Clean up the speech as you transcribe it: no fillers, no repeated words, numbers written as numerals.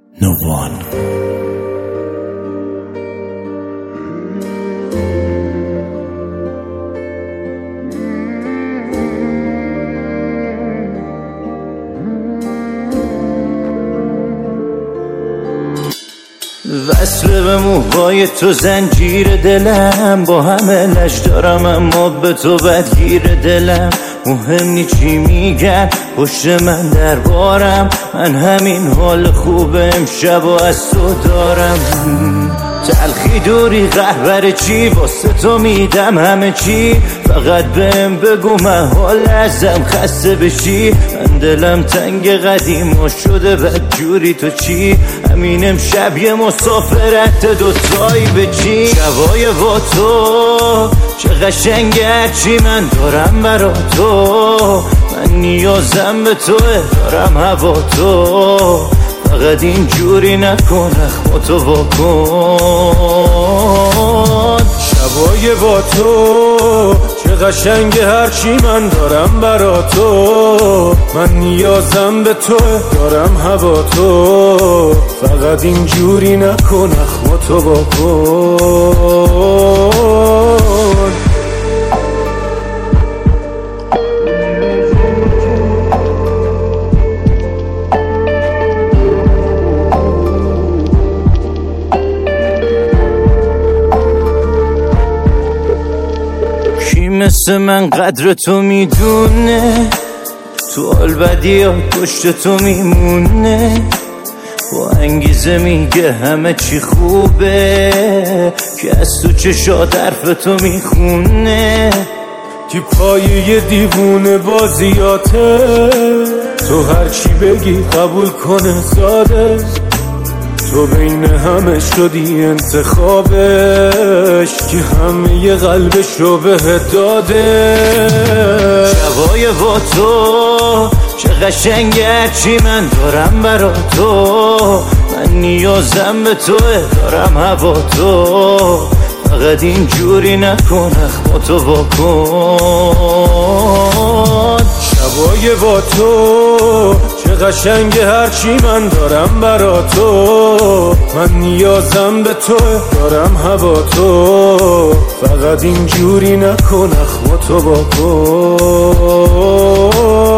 No one. وصل به موهای تو زنجیر دلم، با همه لش دارم اما به تو بدگیر دلم. مهم نی چی میگن پشت من دربارم، من همین حال خوبه امشب و از تو دارم. تلخی دوری قهبر چی واسه تو میدم همه چی، فقط بهم بگو من حال ازم خسته بشی. من دلم تنگ قدیم و شده بدجوری تو چی، همین امشب یه مسافرت دوتایی به چی. شبای با تو چه قشنگه هرچی من دارم برا تو، من نیازم به توه دارم هوا تو، فقط اینجوری نکن اخماتو واکن. شبای با تو چه قشنگه هرچی من دارم برا تو، من نیازم به تو دارم هوا تو، فقط اینجوری نکن اخماتو واکن. مثل من قدر تو میدونه، تو حال بدی ها پشت تو میمونه، با انگیزه میگه همه چی خوبه، که از تو چشات حرف تو میخونه. تی پایه دیوونه بازیاته، تو هرچی بگی قبول کنه ساده، تو بین همه شدی انتخابش، که همه ی قلبشو بهت داده. شبای با تو چه قشنگه هرچی من دارم برا تو، من نیازم به توه دارم هوا تو، فقط اینجوری نکن اخماتو واکن. شبای با تو چه قشنگه هرچی من دارم برا تو، من نیازم به تو دارم هوا تو، فقط اینجوری نکن اخماتو واکن.